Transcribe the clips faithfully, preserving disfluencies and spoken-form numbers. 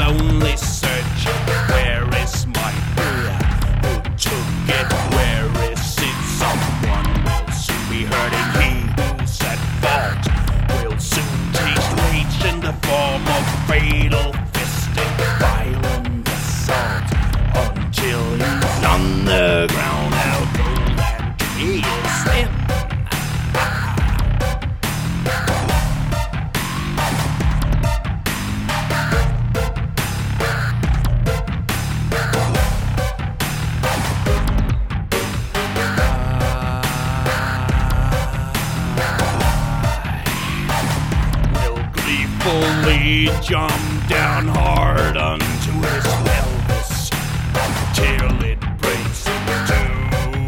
lonely searching. Where is my beer? Who took it? Where is it? Someone will soon be hurting. He who's at fault will soon taste rage in the form of fatal fisting, violent assault, until he's on the ground out cold and he's in. Fully jump down hard onto his pelvis till it breaks in two.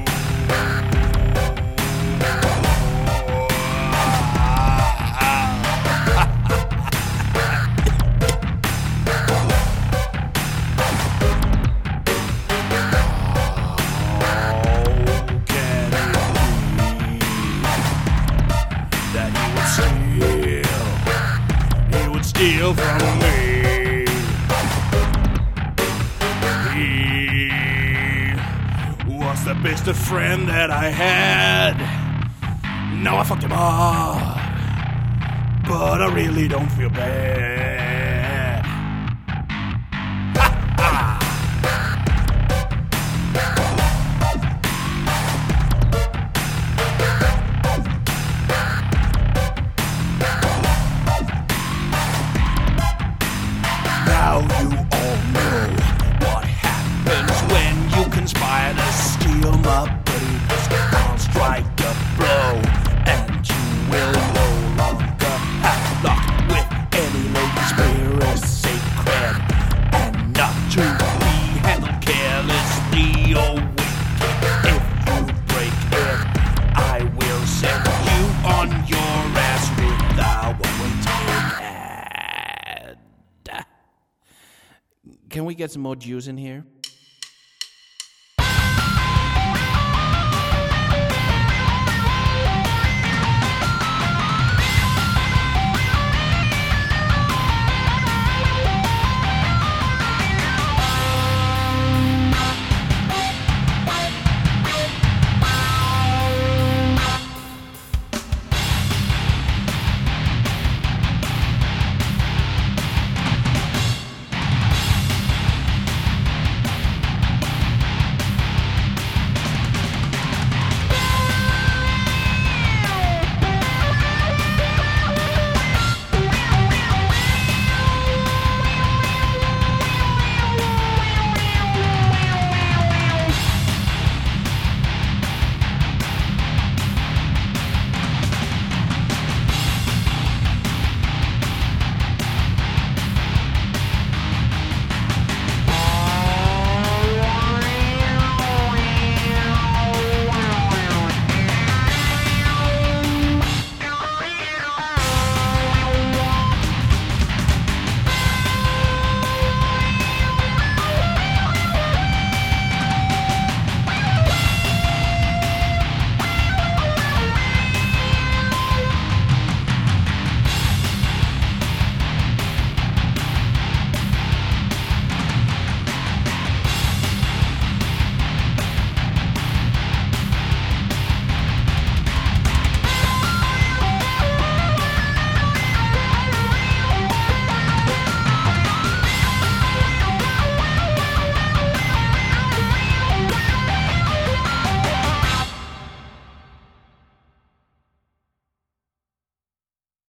Oh, can it be that he would steal? Steal from me. He was the best of friend that I had. Now I fucked him up, but I really don't feel bad. Ha ha! Now you all know what happens when you conspire to steal my babies. I'll strike a blow, and you will no longer have luck with any lady spirit sacred, and not to be handled carelessly or wicked. If you break it, I will send you on your ass without one-way ticket. Can we get some more Jews in here?